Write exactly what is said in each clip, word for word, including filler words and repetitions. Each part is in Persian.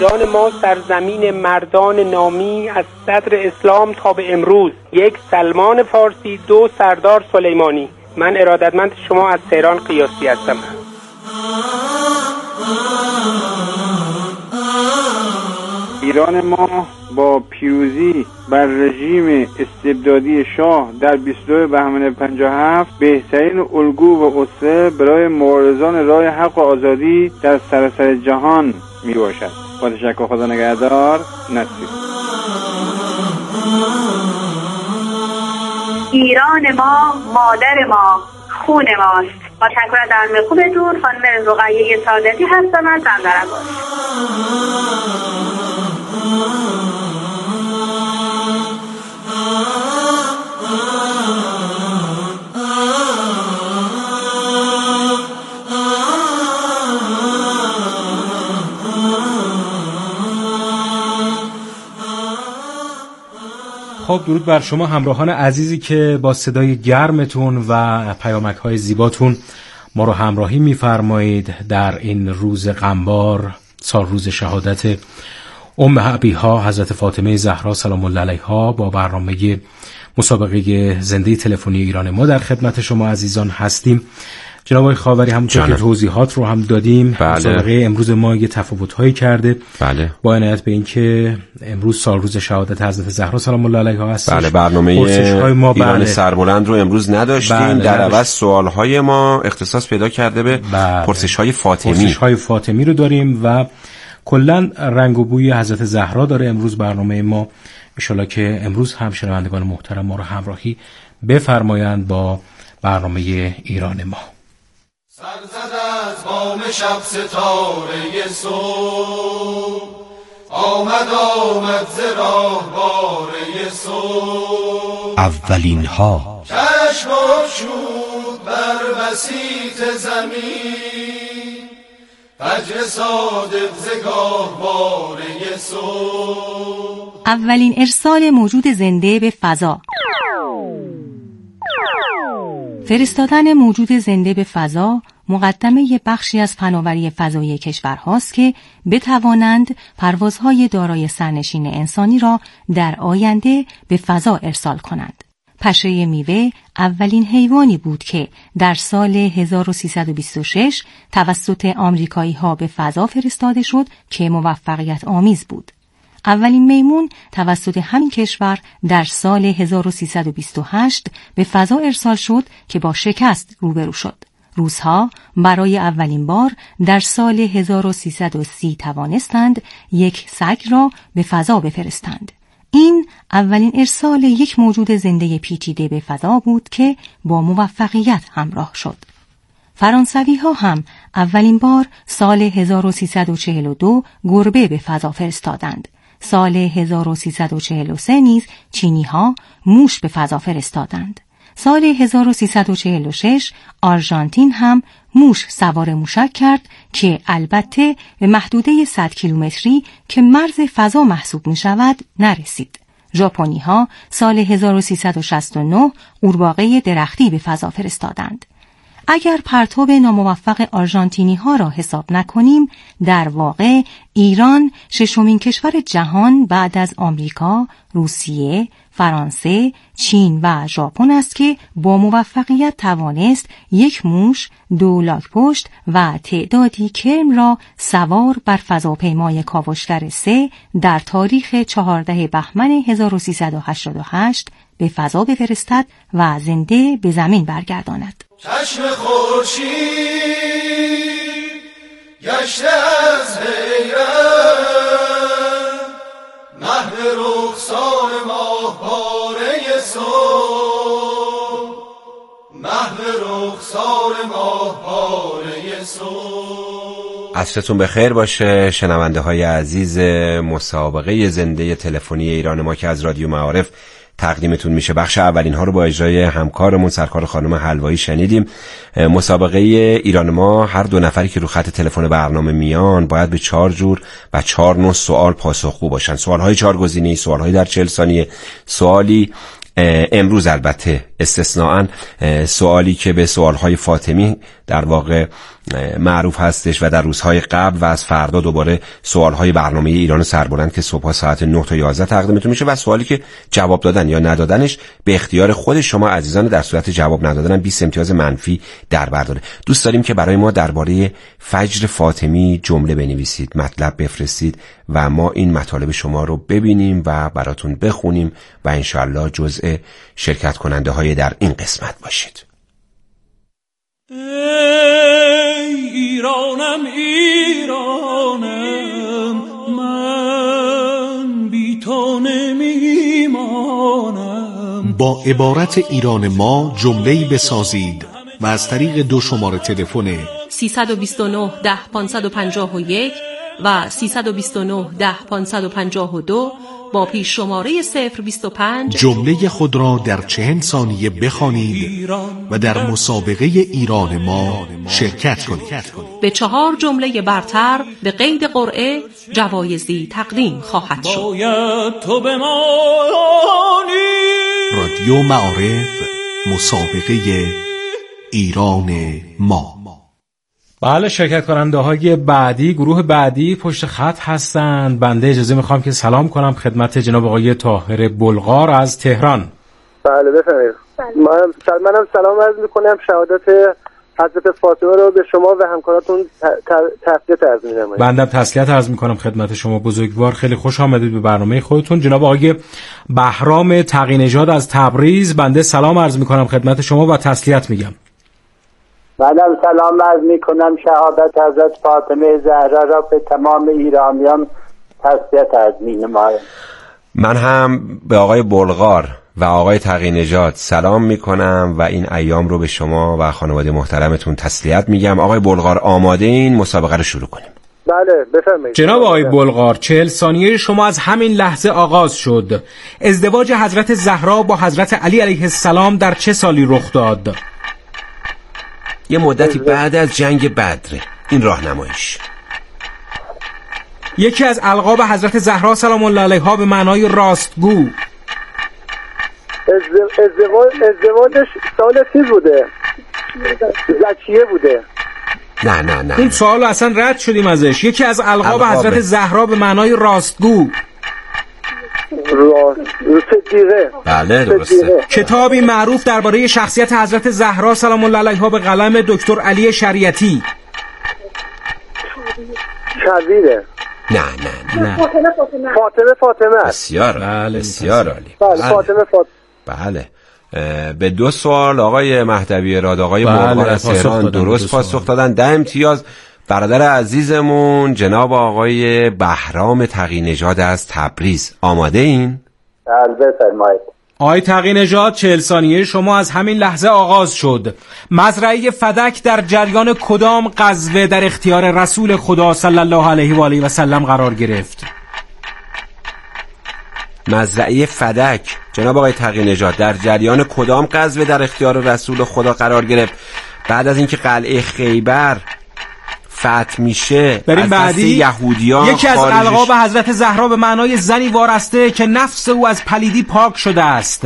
ایران ما سرزمین مردان نامی از صدر اسلام تا به امروز. یک سلمان فارسی، دو سردار سلیمانی. من ارادتمند شما از تهران قیاسی هستم. ایران ما با پیروزی بر رژیم استبدادی شاه در بیست و دو بهمن پنجاه و هفت بهترین الگو و اسوه برای مبارزان راه حق و آزادی در سراسر جهان می باشد. با تشکر، خدا نگهدار. نصیر. ایران ما مادر ما، خون ماست. با تشکر از برنامه خوبتون. خانم رقیه سعادتی هستم از بندرعباس. خب درود بر شما همراهان عزیزی که با صدای گرمتون و پیامک‌های زیباتون ما رو همراهی می‌فرمایید در این روز غمبار، سال روز شهادت ام ابیها حضرت فاطمه زهرا سلام الله علیها. با برنامه مسابقه زنده تلفنی ایران ما در خدمت شما عزیزان هستیم. جناب آقای خاوری، همونطور که توضیحات رو هم دادیم، بله. مسابقه امروز ما یه تفاوت‌هایی کرده، بله. با عنایت به این که امروز سال روز شهادت حضرت زهرا سلام الله علیها هست. بله، برنامه ما ایران بله. سربلند رو امروز نداشتیم، بله. در عوض سوال‌های ما اختصاص پیدا کرده به بله. پرسش‌های فاطمی. پرسش‌های فاطمی رو داریم و کلاً رنگ و بوی حضرت زهرا داره امروز برنامه ما. ان شاءالله که امروز هم شنوندگان محترم ما رو همراهی بفرمایند با برنامه ایران ما. سرزد از بام شب ستاره صبح، آمد آمد ز راهواره صبح. اولین ها چشم افشود بر بسیط زمین، فجر صادق ز گاهواره صبح. اولین ارسال موجود زنده به فضا. فرستادن موجود زنده به فضا مقدمه بخشی از فناوری فضایی کشورهاست که بتوانند پروازهای دارای سرنشین انسانی را در آینده به فضا ارسال کنند. پشه میوه اولین حیوانی بود که در سال هزار و سیصد و بیست و شش توسط آمریکایی‌ها به فضا فرستاده شد که موفقیت آمیز بود. اولین میمون توسط همین کشور در سال هزار و سیصد و بیست و هشت به فضا ارسال شد که با شکست روبرو شد. روس‌ها برای اولین بار در سال هزار و سیصد و سی توانستند یک سگ را به فضا بفرستند. این اولین ارسال یک موجود زنده پیچیده به فضا بود که با موفقیت همراه شد. فرانسوی‌ها هم اولین بار سال هزار و سیصد و چهل و دو گربه به فضا فرستادند. سال هزار و سیصد و چهل و سه نیز چینی‌ها موش به فضا فرستادند. سال هزار و سیصد و چهل و شش آرژانتین هم موش سوار موشک کرد که البته به محدوده صد کیلومتری که مرز فضا محسوب می شود نرسید. ژاپنی‌ها سال هزار و سیصد و شصت و نه قورباغه درختی به فضا فرستادند. اگر پرتاب ناموفق آرژانتینی ها را حساب نکنیم، در واقع ایران ششمین کشور جهان بعد از آمریکا، روسیه، فرانسه، چین و ژاپن است که با موفقیت توانست یک موش، دو لاک‌پشت و تعدادی کرم را سوار بر فضاپیمای کاوشگر سه در تاریخ چهاردهم بهمن هزار و سیصد و هشتاد و هشت به فضا بفرستد و زنده به زمین برگرداند. چشم خورشید گشته از حیرت، محو رخسار ماهواره صبح، محو رخسار ماهواره صبح. عصرتون بخیر باشه شنونده های عزیز مسابقه زنده تلفنی ایران ما که از رادیو معارف تقدیمتون میشه. بخش اولین ها رو با اجرای همکارمون سرکار خانم حلوایی شنیدیم. مسابقه ایران ما هر دو نفری که رو خط تلفن برنامه میان باید به چهار جور و چهار نوع سوال پاسخگو باشن. سوالهای چهار گزینه‌ای، سوالهای در چهل ثانیه، سوالی امروز البته استثناءً سوالی که به سوالهای فاطمی در واقع معروف هستش و در روزهای قبل و از فردا دوباره سوالهای برنامه ایران سربلند که صبح ساعت نه تا یازده تقدیمتون میشه و سوالی که جواب دادن یا ندادنش به اختیار خود شما عزیزان، در صورت جواب ندادن بیست امتیاز منفی در بر داره. دوست داریم که برای ما درباره فجر فاطمی جمله بنویسید، مطلب بفرستید و ما این مطالب شما رو ببینیم و براتون بخونیم و انشالله جزء شرکت کننده های در این قسمت باشید. ای ایرانم ایرانم، من بی تو نمیمانم. با عبارت ایران ما جمله‌ای بسازید و از طریق دو شماره تلفن سیصد و بیست و نه ده پانصد و پنجاه و یک و سیصد و بیست و نه ده پانصد و پنجاه و دو با پیش شماره صفر بیست و پنج جمله خود را در چهل ثانیه بخوانید و در مسابقه ایران ما شرکت کنید. به چهار جمله برتر به قید قرعه جوایزی تقدیم خواهد شد. باید تو بمانی. رادیو معارف، مسابقه ایران ما. بله، شرکت کننده های بعدی، گروه بعدی پشت خط هستند. بنده اجازه میخوام که سلام کنم خدمت جناب آقای طاهر بلغار از تهران. بله بفرمایید. منم منم سلام عرض میکنم، شهادت حضرت فاطمه رو به شما و همکاراتون تسلیت عرض می‌نمایم. بنده تسلیت عرض میکنم خدمت شما بزرگوار. خیلی خوش آمدید به برنامه خودتون. جناب آقای بهرام تقی نژاد از تبریز، بنده سلام عرض میکنم خدمت شما و تسلیت میگم. منم سلام عرض میکنم، شهادت حضرت فاطمه زهرا را به تمام ایرانیان تسلیت عرض می‌نمایم. من هم به آقای بلغار و آقای تقی نژاد سلام میکنم و این ایام رو به شما و خانواده محترمتون تسلیت میگم. آقای بلغار آماده این مسابقه رو شروع کنیم؟ بله بفرمایید. جناب آقای بلغار، چهل ثانیه شما از همین لحظه آغاز شد. ازدواج حضرت زهرا با حضرت علی علیه السلام در چه سالی رخ داد؟ یه مدتی بعد از جنگ بدر. این راهنماییش. یکی از القاب حضرت زهرا سلام الله علیها به معنای راستگو. ازدواج ازدواجش سال چیز بوده، زکیه بوده. نه نه نه این سوالو اصلا رد شدیم ازش. یکی از القاب حضرت زهرا به معنای راستگو. راست صدیقه. بله درسته. کتابی معروف درباره شخصیت حضرت زهرا سلام الله علیها به قلم دکتر علی شریعتی. شویره. نه نه نه فاطمه فاطمه فاطمه. بسیار بله بسیار عالی. بله فاطمه فاطمه. بله. به دو سوال آقای مهدوی راد آقای بلغار از تهران درست پاسخ دادن. ده امتیاز. برادر عزیزمون جناب آقای بهرام تقی نژاد از تبریز، آماده این؟ بله بفرمایید. آقای تقی نژاد، چهل ثانیه شما از همین لحظه آغاز شد. مزرعه فدک در جریان کدام غزوه در اختیار رسول خدا صلی الله علیه و آله و سلم قرار گرفت؟ مزرعه فدک جناب آقای تقی نژاد در جریان کدام غزوه در اختیار رسول خدا قرار گرفت بعد از اینکه قلعه خیبر فتح میشه؟ بریم بعدی. یهودیان یکی از القاب حضرت زهرا به معنای زنی وارسته که نفس او از پلیدی پاک شده است.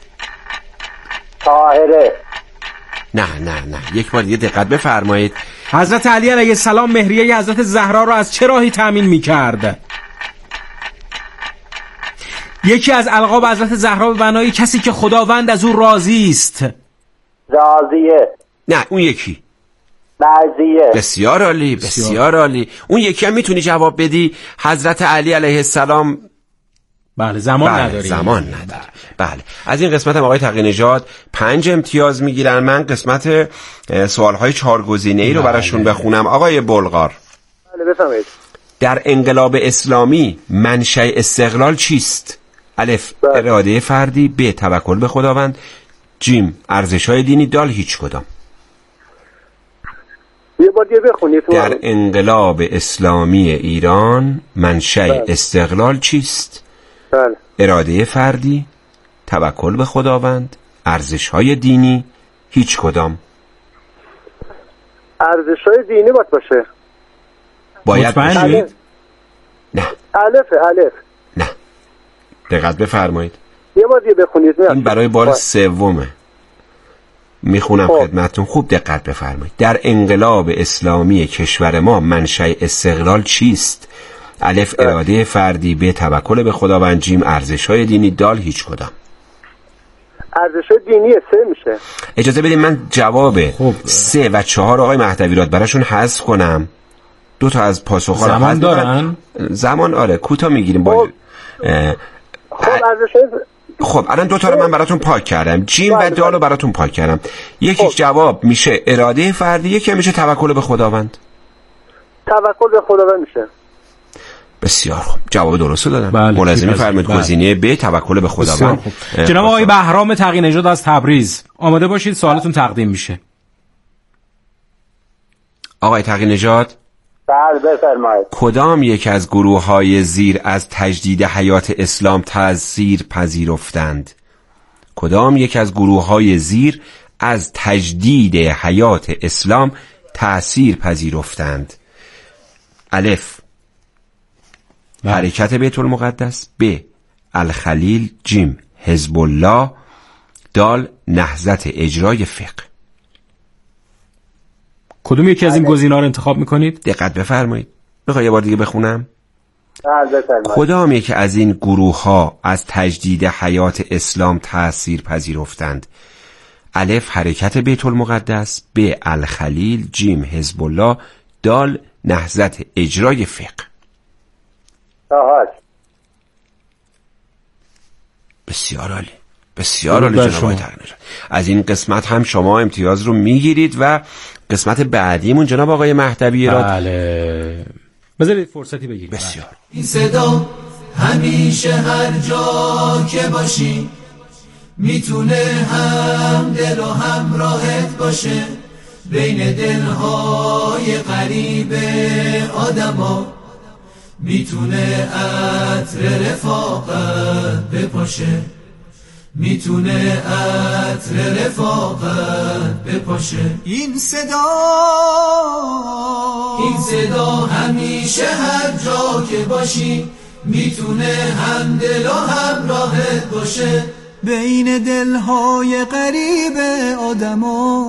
طاهره. نه نه نه یک بار دیگه دقت بفرمایید. حضرت علی علیه السلام مهریه حضرت زهرا را از چه راهی تأمین میکرد؟ یکی از القاب حضرت زهرا به معنای کسی که خداوند از او راضی است. راضیه. نه اون یکی. بعضیه. بسیار عالی بسیار عالی. اون یکی هم میتونی جواب بدی؟ حضرت علی علیه السلام. بله زمان بله نداری. زمان نداره. بله از این قسمت هم آقای تقی نژاد پنج امتیاز میگیرن. من قسمت سوالهای چهار گزینه‌ای رو براشون بخونم. آقای بلغار. بله بفرمایید. در انقلاب اسلامی منشأ استقلال چیست؟ الف اراده فردی، ب توکل به خداوند، جیم ارزش‌های دینی، دال هیچ کدام. یه بار دیگه بخونید. در انقلاب اسلامی ایران منشأ بله. استقلال چیست؟ بله. اراده فردی، توکل به خداوند، ارزش‌های دینی، هیچ کدام. ارزش‌های دینی باید باشه. باید باشه. نه. الف الف. نه. دقت بفرمایید. یه بار دیگه بخونید. این برای بار سومه. میخونم خدمتتون، خوب دقت بفرمایید. در انقلاب اسلامی کشور ما منشأ استقلال چیست؟ الف اراده فردی، ب توکل به خداوند، جیم ارزش‌های دینی، دال هیچ کدام. ارزش‌های دینی سه میشه. اجازه بدید من جواب خب. سه و چهار آقای مهدوی را براشون حذف کنم. دو تا از پاسخ‌ها رو زمان دارن؟ زمان آره کوتاه میگیریم با خب ارزش‌های خب الان دو تا رو من براتون پاک کردم، جیم و دال رو براتون پاک کردم. یکی خب. جواب میشه اراده فردی، یکی میشه توکل به خداوند. توکل به خداوند میشه. بسیار خوب، جواب درست دادم. بله. ملازمی فرمود گزینه ب توکل به خداوند. جناب آقای بهرام تقی نژاد از تبریز، آماده باشید سوالتون تقدیم میشه. آقای تقی نژاد، بله بفرمایید. کدام یک از گروه‌های زیر از تجدید حیات اسلام تأثیر پذیرفتند؟ کدام یک از گروه‌های زیر از تجدید حیات اسلام تأثیر پذیرفتند؟ الف حرکت بیت المقدس، ب الخلیل، جیم حزب الله، دال نهضت اجرای فقه. کدوم یکی از این گزینه‌ها رو انتخاب میکنید؟ دقت بفرمایید. بخوای یه بار دیگه بخونم؟ بله بفرمایید. کدام یکی از این گروه‌ها از تجدید حیات اسلام تأثیر پذیرفتند؟ الف حرکت بیت المقدس، ب الخلیل، جیم حزب الله، دال نهضت اجرای فقه. آها. بسیار عالی، بسیار عالی جناب آقای تقی نژاد. از این قسمت هم شما امتیاز رو میگیرید و قسمت بعدیمون جناب آقای مهدوی را بله بذارید فرصتی بگیرید. بسیار. این صدا همیشه هر جا که باشی میتونه هم دل و هم راحت باشه، بین دلهای غریب آدما میتونه عطر رفاقت بپاشه، میتونه عطر رفاقت بپاشه. این صدا این صدا همیشه هر جا که باشی میتونه هم دل و هم راحت باشه، بین دلهای غریب آدما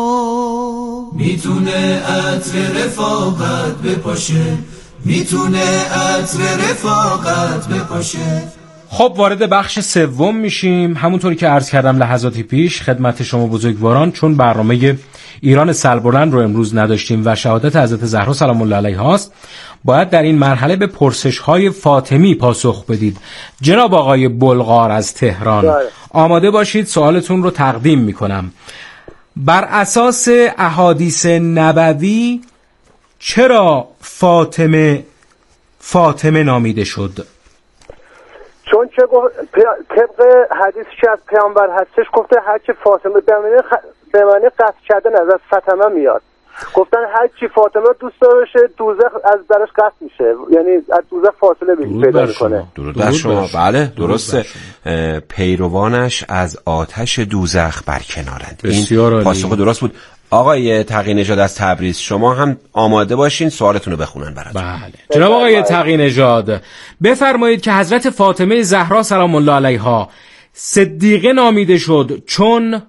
میتونه عطر رفاقت بپاشه، میتونه عطر رفاقت بپاشه. خب وارد بخش سوم میشیم. همونطوری که عرض کردم لحظاتی پیش خدمت شما بزرگواران، چون برنامه ایران سربلند رو امروز نداشتیم و شهادت حضرت زهرا سلام الله علیها است، باید در این مرحله به پرسش‌های فاطمی پاسخ بدید. جناب آقای بلغار از تهران داره. آماده باشید، سوالتون رو تقدیم میکنم. بر اساس احادیث نبوی چرا فاطمه فاطمه نامیده شد؟ چون چه گفت طبق حدیثی که از پیامبر هستش گفته هرچی فاطمه به معنی خ... به معنی قصد کردن از فاطمه میاد، گفتن هرچی فاطمه دوست داشته دوزخ از درش قصد میشه، یعنی از دوزخ فاصله پیدا میکنه. درود بر شما. بله درسته، پیروانش از آتش دوزخ برکنارند. این پاسخ درست بود. آقای تقی نژاد از تبریز، شما هم آماده باشین سوالتون رو بخونن براتون. بله جناب آقای تقی نژاد، بفرمایید که حضرت فاطمه زهرا سلام الله علیها صدیقه نامیده شد چون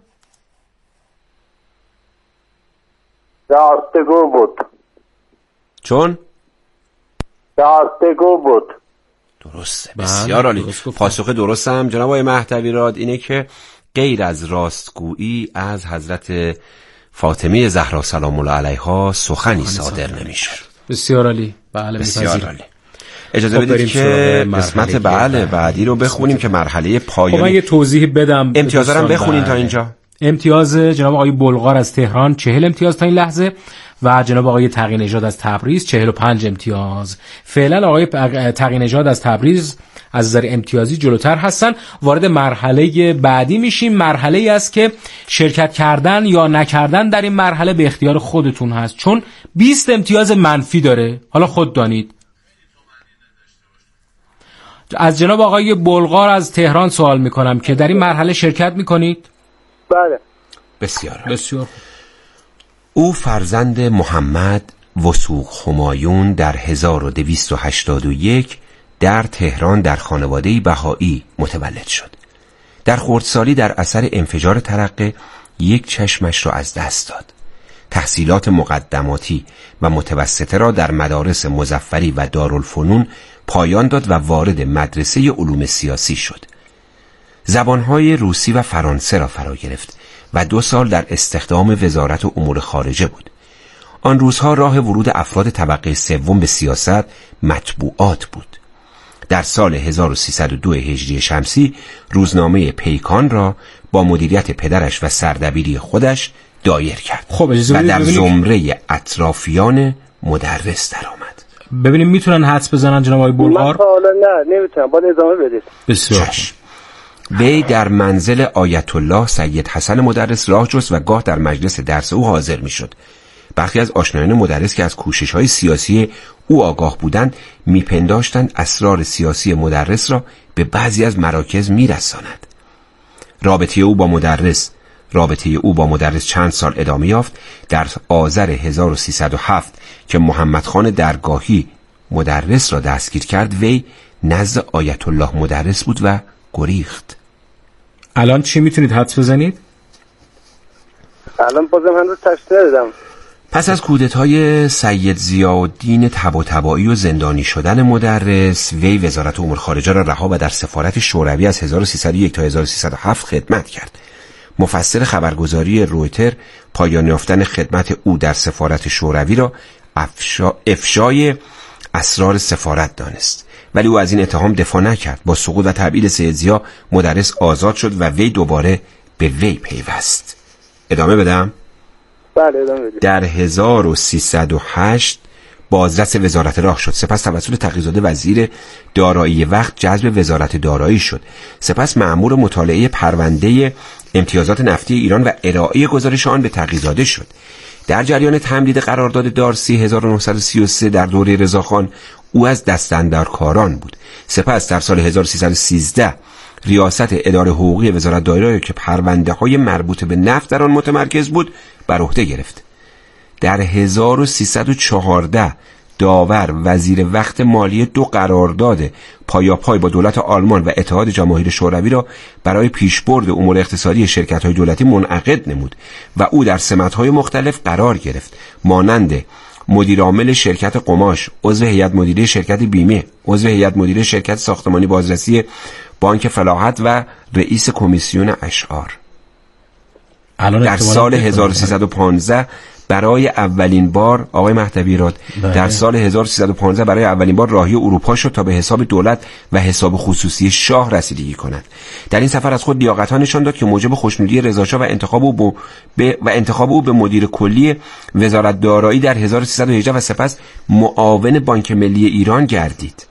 راستگو بود. چون راستگو بود. درسته، بسیار عالی. پاسخ درست هم جناب آقای مهدوی راد اینه که غیر از راستگویی از حضرت فاطمه زهرا سلام الله علیها سخنی صادر نمیشه. بسیار عالی. بله بسیار عالی. اجازه خب بدید که قسمت بله بعدی رو بخونیم که مرحله پایانی. خب من یه توضیح بدم. امتیازا رو بخونین تا اینجا. امتیاز جناب آقای بلغار از تهران چهل امتیاز تا این لحظه و جناب آقای تقی نژاد از تبریز چهل و پنج امتیاز. فعلا آقای تقی نژاد از تبریز از نظر امتیازی جلوتر هستن. وارد مرحله بعدی میشیم. مرحله‌ای است که شرکت کردن یا نکردن در این مرحله به اختیار خودتون هست، چون بیست امتیاز منفی داره. حالا خود دانید. از جناب آقای بلغار از تهران سوال میکنم که در این مرحله شرکت میکنید؟ بله. بسیار بسیار. او فرزند محمد وثوق همایون در هزار و دویست و هشتاد و یک در تهران در خانواده‌ای بهایی متولد شد. در خردسالی در اثر انفجار ترقه یک چشمش را از دست داد. تحصیلات مقدماتی و متوسطه را در مدارس مظفری و دارالفنون پایان داد و وارد مدرسه علوم سیاسی شد. زبانهای روسی و فرانسه را فرا گرفت و دو سال در استخدام وزارت امور خارجه بود. آن روزها راه ورود افراد طبقه سوم به سیاست مطبوعات بود. در سال هزار و سیصد و دو هجری شمسی روزنامه پیکان را با مدیریت پدرش و سردبیری خودش دایر کرد خب و در زمره اطرافیان مدرس درآمد. ببینیم میتونن حدس بزنن جناب آقای بلغار؟ من حالا نه نمیتونم، باید ادامه بدید. بسیار. وی در منزل آیت الله سید حسن مدرس راه جست و گاه در مجلس درس او حاضر میشد. برخی از آشنایان مدرس که از کوشش‌های سیاسی او آگاه بودند میپنداشتند اسرار سیاسی مدرس را به بعضی از مراکز میرساند. رابطه او با مدرس رابطه او با مدرس چند سال ادامه یافت. در آذر هزار و سیصد و هفت که محمد خان درگاهی مدرس را دستگیر کرد، وی نزد آیت الله مدرس بود و گریخت. الان چی میتونید حدس بزنید؟ الان بازم هنوز تشخیص ندادم. پس از کودتای سید ضیاءالدین طباطبایی و زندانی شدن مدرس، وی وزارت امور خارجه را رها و در سفارت شوروی از هزار و سیصد و یک تا هزار و سیصد و هفت خدمت کرد. مفسر خبرگزاری رویتر پایان یافتن خدمت او در سفارت شوروی را افشا... افشای اسرار سفارت دانست، ولی او از این اتهام دفاع نکرد. با سقوط و تبعید سید ضیاء مدرس آزاد شد و وی دوباره به وی پیوست. ادامه بدم؟ بله ادامه بدید. در هزار و سیصد و هشت بازرس وزارت راه شد. سپس توسط تقی‌زاده وزیر دارایی وقت جذب وزارت دارایی شد. سپس مأمور مطالعه پرونده امتیازات نفتی ایران و ارائه گزارش آن به تقی‌زاده شد. در جریان تمدید قرارداد دارسی هزار و نهصد و سی و سه در دوره رضاخان او از دستاندرکاران بود. سپس در سال هزار و سیصد و سیزده ریاست اداره حقوقی وزارت دارایی که پرونده های مربوط به نفت در آن متمرکز بود بر عهده گرفت. در هزار و سیصد و چهارده داور وزیر وقت مالی دو قرارداد پایاپای با دولت آلمان و اتحاد جماهیر شوروی را برای پیشبرد امور اقتصادی شرکت‌های دولتی منعقد نمود و او در سمت‌های مختلف قرار گرفت، مانند مدیر عامل شرکت قماش، عضو هیئت مدیره شرکت بیمه، عضو هیئت مدیره شرکت ساختمانی بازرسی بانک فلاحت و رئیس کمیسیون اشعار. در سال هزار و سیصد و پانزده برای اولین بار آقای مهدوی راد در سال هزار و سیصد و پانزده برای اولین بار راهی اروپا شد تا به حساب دولت و حساب خصوصی شاه رسیدگی کند. در این سفر از خود لیاقت‌ها نشان داد که موجب خوشنودی رضا شاه و انتخاب او به و انتخاب او به مدیر کلی وزارت دارایی در هزار و سیصد و هجده و سپس معاون بانک ملی ایران گردید.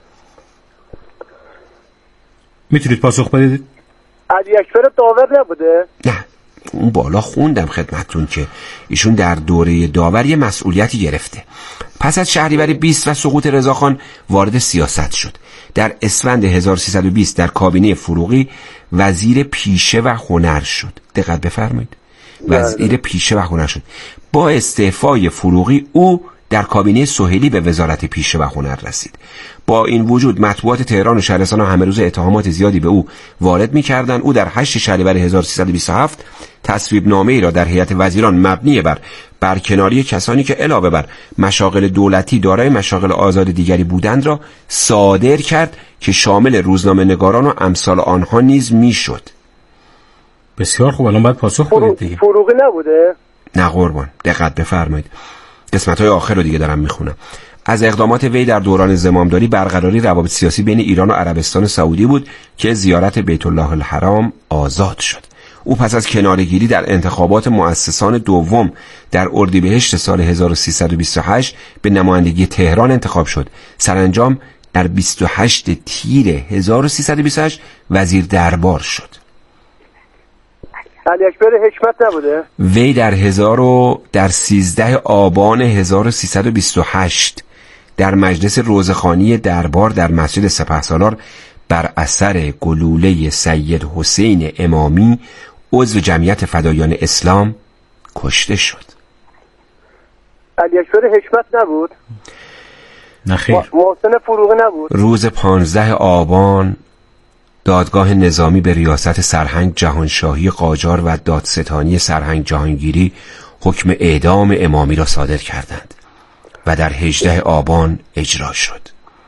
میتونید پاسخ بدید؟ علی اکبر داور نبوده؟ نه، اون بالا خوندم خدمتتون که ایشون در دوره داور یه مسئولیتی گرفته. پس از شهریور بیست و سقوط رضاخان وارد سیاست شد. در اسفند هزار و سیصد و بیست در کابینه فروغی وزیر پیشه و هنر شد. دقت بفرمایید، وزیر پیشه و هنر شد. با استعفای فروغی او در کابینه سهیلی به وزارت پیشه و هنر رسید. با این وجود مطبوعات تهران و شهرستان ها همه روز اتهامات زیادی به او وارد می‌کردند. او در هشت شهریور هزار و سیصد و بیست و هفت تصویب نامه‌ای را در هیئت وزیران مبنی بر برکناری کسانی که علاوه بر مشاغل دولتی دارای مشاغل آزاد دیگری بودند را صادر کرد که شامل روزنامه نگاران و امثال آنها نیز میشد. بسیار خوب، الان باید پاسخ بدید دیگه. فروغی نبوده؟ نه قربان، دقت بفرمایید. قسمت‌های آخر رو دیگه دارم میخونم. از اقدامات وی در دوران زمامداری برقراری روابط سیاسی بین ایران و عربستان سعودی بود که زیارت بیت الله الحرام آزاد شد. او پس از کناره‌گیری در انتخابات مؤسسان دوم در اردیبهشت سال هزار و سیصد و بیست و هشت به نمایندگی تهران انتخاب شد. سرانجام در بیست و هشتم تیر هزار و سیصد و بیست و هشت وزیر دربار شد. علی اکبر حکمت نبوده؟ وی در هزار و در سیزده آبان هزار و سیصد و بیست و هشت در مجلس روزخوانی دربار در مسجد سپهسالار بر اثر گلوله سید حسین امامی عضو جمعیت فدایان اسلام کشته شد. علی اکبر حکمت نبود؟ نه خیر. محسن فروغی نبود؟ روز پانزده آبان دادگاه نظامی به ریاست سرهنگ جهانشاهی قاجار و دادستانی سرهنگ جهانگیری حکم اعدام امامی را صادر کردند و در هجدهم آبان اجرا شد.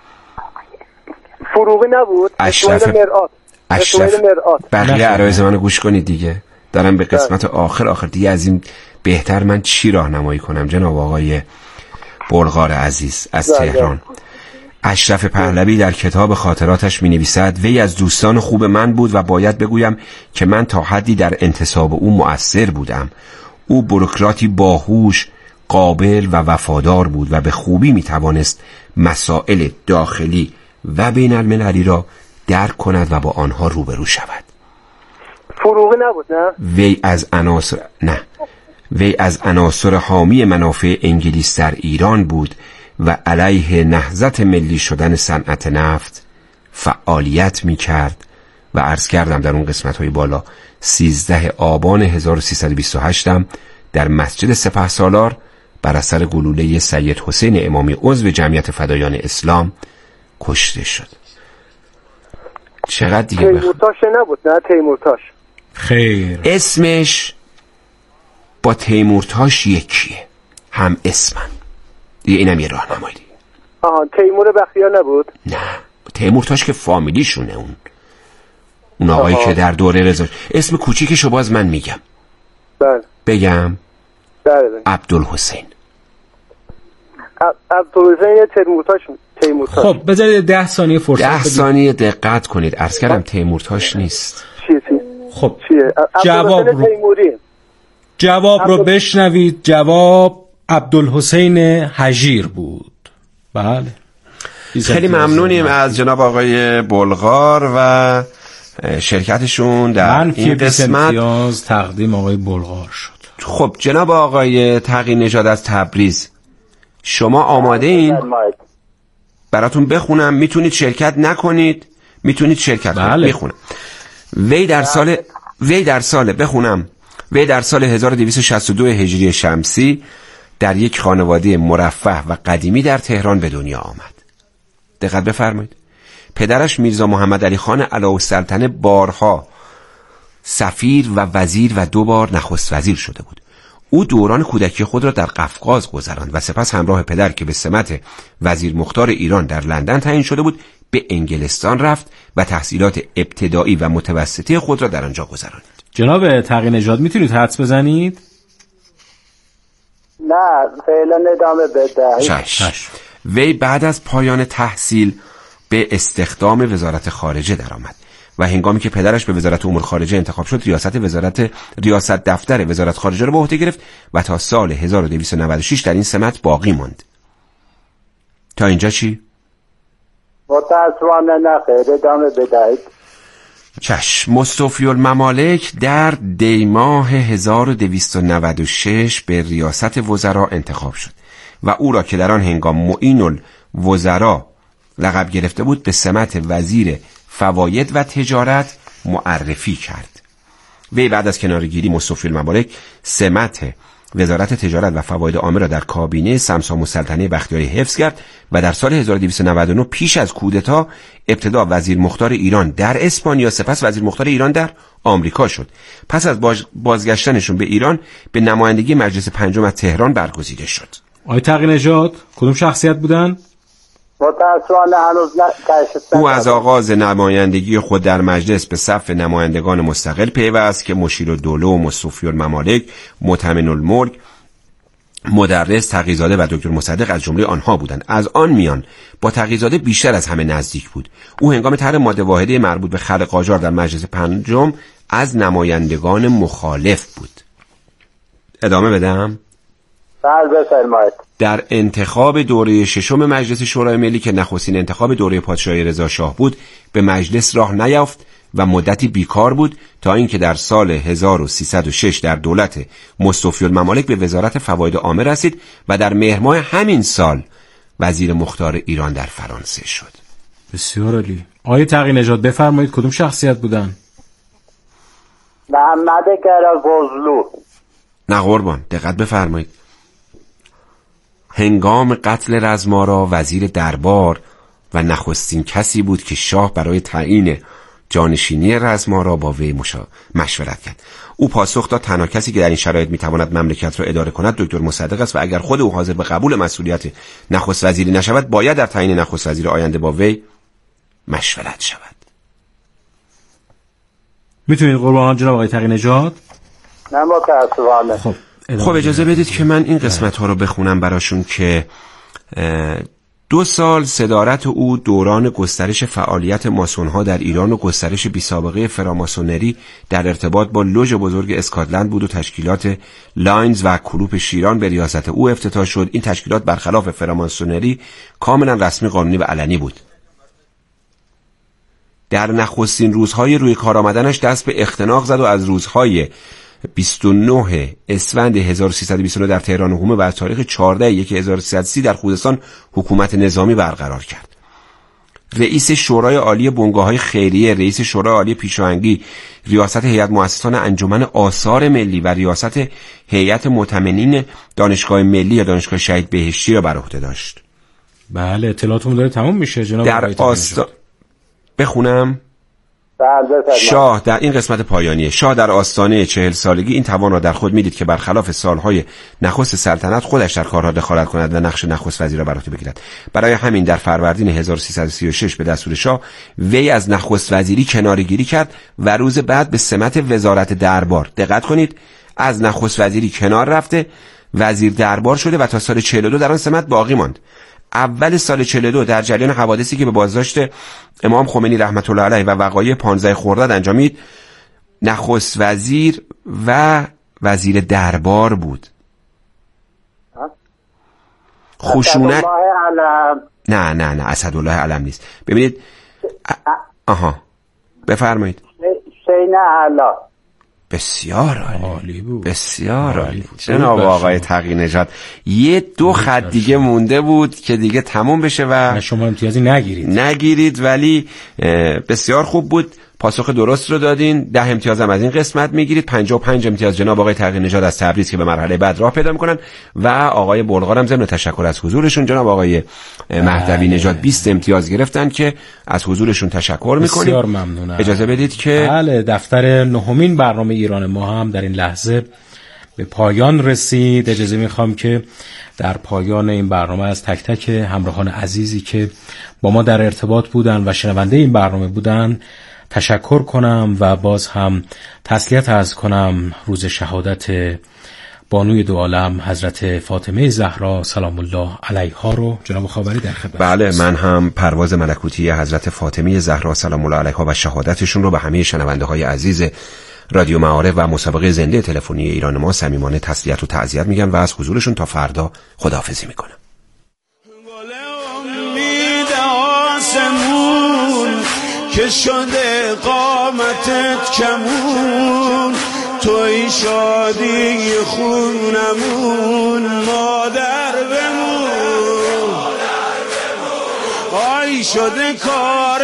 فروغی نبود؟ اشرف مرآت. اشرف بقیه عرایز منو گوش کنید دیگه. دارم به قسمت آخر آخر دیگه از این بهتر من چی راهنمایی کنم جناب آقای بلغار عزیز از تهران. اشرف پهلوی در کتاب خاطراتش می نویسد وی از دوستان خوب من بود و باید بگویم که من تا حدی در انتصاب او مؤثر بودم. او بروکراتی باهوش، قابل و وفادار بود و به خوبی می توانست مسائل داخلی و بین المللی را درک کند و با آنها روبرو شود. فروغی نبود نه؟ وی از عناصر نه وی از عناصر حامی منافع انگلیس در ایران بود و علیه نهضت ملی شدن صنعت نفت فعالیت می کرد و عرض کردم در اون قسمت های بالا سیزدهم آبان هزار و سیصد و بیست و هشت در مسجد سپهسالار بر اثر گلوله سید حسین امامی عضو جمعیت فدایان اسلام کشته شد. چقدر دیگه بخ... تیمورتاش نبود نه؟ تیمورتاش خیر اسمش با تیمورتاش یکیه، هم اسمن دیگه. اینم یه راهنمایی دیگه. آها تیمور بختیار نبود؟ نه تیمورتاش که فامیلیشونه اون اون آقایی که در دوره رضا. اسم کوچیکشو باز من میگم. بله بگم بله عبدالحسین. عبدالحسین تیمورتاش تیمورتاش خب بذارید ده ثانیه فرصت ده بدید. ثانیه دقت کنید. عرض کردم تیمورتاش نیست. چیه چی؟ خب چیه؟ جواب رو تیموری. جواب رو عبدال... بشنوید. جواب عبدالحسین هجیر بود. بله خیلی ممنونیم از جناب آقای بلغار و شرکتشون در این قسمت. امتیاز تقدیم آقای بلغار شد. خب جناب آقای تقی نژاد از تبریز، شما آماده این؟ براتون بخونم، میتونید شرکت نکنید، میتونید شرکت بله. کنید. میخونم. وی در سال وی در سال بخونم وی در سال هزار و دویست و شصت و دو هجری شمسی در یک خانواده مرفه و قدیمی در تهران به دنیا آمد. دقت بفرمایید. پدرش میرزا محمد علی خان علاءالسلطنه بارها سفیر و وزیر و دو بار نخست وزیر شده بود. او دوران کودکی خود را در قفقاز گذراند و سپس همراه پدر که به سمت وزیر مختار ایران در لندن تعیین شده بود به انگلستان رفت و تحصیلات ابتدایی و متوسطه خود را در آنجا گذراند. جناب تقی نژاد میتونید حدس بزنید؟ نه فعلا ادامه بده. شش. وی بعد از پایان تحصیل به استخدام وزارت خارجه درآمد و هنگامی که پدرش به وزارت امور خارجه انتخاب شد ریاست وزارت ریاست دفتر وزارت خارجه را به عهده گرفت و تا سال هزار و دویست و نود و شش در این سمت باقی ماند. تا اینجا چی؟ متاسفانه نه خیر ادامه بدهید. چشم. مصطفی الممالک در دی ماه هزار و دویست و نود و شش به ریاست وزرا انتخاب شد و او را که در آن هنگام معین الوزرا لقب گرفته بود به سمت وزیر فواید و تجارت معرفی کرد. وی بعد از کنارگیری مصطفی الممالک سمت وزارت تجارت و فواید عامه را در کابینه سمسام السلطنه بختیاری حفظ کرد و در سال هزار و دویست و نود و نه پیش از کودتا ابتدا وزیر مختار ایران در اسپانیا سپس وزیر مختار ایران در آمریکا شد. پس از باز بازگشتنشون به ایران به نمایندگی مجلس پنجم از تهران برگزیده شد. آقای تقی نژاد کدوم شخصیت بودن؟ متاسفانه هنوز نه. او از آغاز نمایندگی خود در مجلس به صف نمایندگان مستقل پیوست که مشیرالدوله و مصطفی الممالک، مؤتمن الملک، مدرس، تقی‌زاده و دکتر مصدق از جمله آنها بودند. از آن میان با تقی‌زاده بیشتر از همه نزدیک بود. او هنگام طرح ماده واحده مربوط به خلع قاجار در مجلس پنجم از نمایندگان مخالف بود. ادامه بدم؟ بله بفرمایید. در انتخاب دوره ششم مجلس شورای ملی که نخستین انتخاب دوره پادشاهی رضا شاه بود به مجلس راه نیافت و مدتی بیکار بود تا اینکه در سال هزار و سیصد و شش در دولت مصطفی الممالک به وزارت فواید عامه رسید و در مهر ماه همین سال وزیر مختار ایران در فرانسه شد. بسیار عالی. آقای تقی نژاد بفرمایید کدوم شخصیت بودن؟ محمد گراگوزلو. نه قربان دقت بفرمایید. هنگام قتل رزمارا وزیر دربار و نخستین کسی بود که شاه برای تعیین جانشینی رزما را با وی مشا... مشورت کرد. او پاسخ داد تنها کسی که در این شرایط میتواند مملکت را اداره کند دکتر مصدق است و اگر خود او حاضر به قبول مسئولیت نخست وزیری نشود باید در تعیین نخست وزیر آینده با وی مشورت شود. میتونید قربان جناب آقای تقی نژاد؟ نه متاسفانه. خب خب اجازه بدید که من این قسمت ها رو بخونم براشون که دو سال صدارت او دوران گسترش فعالیت ماسون‌ها در ایران و گسترش بی‌سابقه فراماسونری در ارتباط با لوژ بزرگ اسکاتلند بود و تشکیلات لاینز و کلوپ شیران به ریاست او افتتاح شد. این تشکیلات برخلاف فراماسونری کاملا رسمی، قانونی و علنی بود. در نخستین روزهای روی کار آمدنش دست به اختناق زد و از روزهای بیست و نه اسفند هزار و سیصد و بیست و نه در تهران حکومت و از تاریخ چهارده یک هزار و سیصد و سی در خوزستان حکومت نظامی برقرار کرد. رئیس شورای عالی بنگاه‌های خیریه، رئیس شورای عالی پیشاهنگی، ریاست هیئت مؤسسان انجمن آثار ملی و ریاست هیئت مؤتمنین دانشگاه ملی یا دانشگاه شهید بهشتی را بر عهده داشت. بله اطلاعاتمون داره تمام میشه جناب. در آستا بخونم. شاه در این قسمت پایانیه. شاه در آستانه چهل سالگی این توان را در خود میدید که برخلاف سالهای نخست سلطنت خودش در کارها دخالت کند و نقش نخست وزیر را بر عهده بگیرد. برای همین در فروردین هزار و سیصد و سی و شش به دستور شاه وی از نخست وزیری کناره‌گیری کرد و روز بعد به سمت وزارت دربار، دقت کنید، از نخست وزیری کنار رفته وزیر دربار شده و تا سال چهل و دو در آن سمت باقی ماند. اول سال چهل و دو در جریان حوادثی که به بازداشت امام خمینی رحمت الله علیه و وقایع پانزده خرداد انجامید نخست وزیر و وزیر دربار بود. خشونت نه نه نه اسدالله علم نیست. ببینید آها بفرمایید. حسین اعلی. بسیار عالی بود. بسیار عالی بود. جناب آقای تقی نژاد یه دو خط دیگه مونده بود که دیگه تموم بشه و شما امتیازی نگیرید نگیرید ولی بسیار خوب بود. پاسخ درست رو دادین. ده امتیاز هم از این قسمت میگیرید. پنجاه و پنج امتیاز جناب آقای تقی نژاد از تبریز که به مرحله بعد راه پیدا میکنن و آقای بلغار هم ضمن تشکر از حضورشون جناب آقای مهدوی نژاد بیست امتیاز گرفتن که از حضورشون تشکر میکنیم. بسیار ممنونم. اجازه بدید که بله دفتر نهمین برنامه ایران ما هم در این لحظه به پایان رسید. اجازه میخوام که در پایان این برنامه از تک تک همراهان عزیزی که با ما در ارتباط بودن و شنونده این برنامه بودن تشکر کنم و باز هم تسلیت عرض کنم. روز شهادت بانوی دو عالم حضرت فاطمه زهرا سلام الله علیها رو جناب خاوری در خدمت. بله من هم پرواز ملکوتی حضرت فاطمه زهرا سلام الله علیها و شهادتشون رو به همه شنونده های عزیز رادیو معارف و مسابقه زنده تلفنی ایران ما صمیمانه تسلیت و تعزیت میگم و از حضورشون تا فردا خداحافظی میکنم. که شده قامتت کمون توی شادی خونمون مادر بمون آی شده کار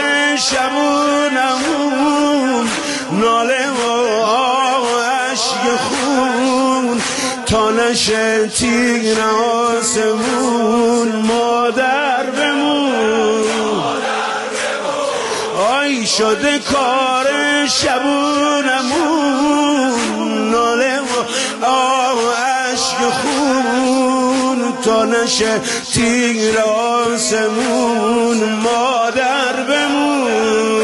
شبونمون ناله و عشق خون تا نشه تیر آسمون مادر بمون آی شده کار شبونمون ناله و آه عشق خون تا نشه تیر آسمون مادر بمون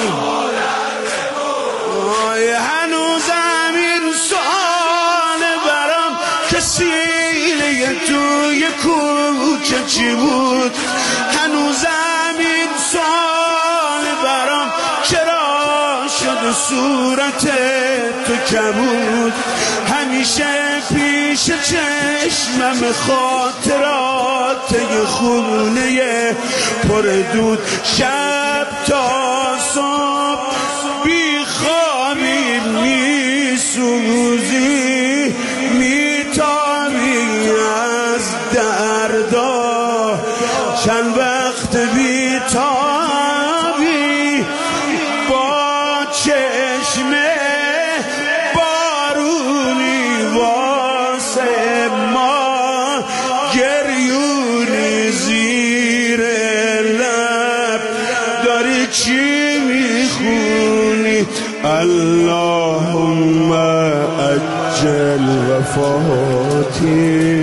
آی هنوزم این سوال برام که سینه توی کوچه چی بود هنوزم این سوال برام چرا شد صورت تو کبود همیشه پیش چشمم خاطرات یه خونه پر دود شب تا صبح بی خوابی می سوزی می تابی از دردا چند وقت بی تابی با چشم بارونی واسه ما گریونی زیر لب داری چی میخونی اللهم اجل وفاتي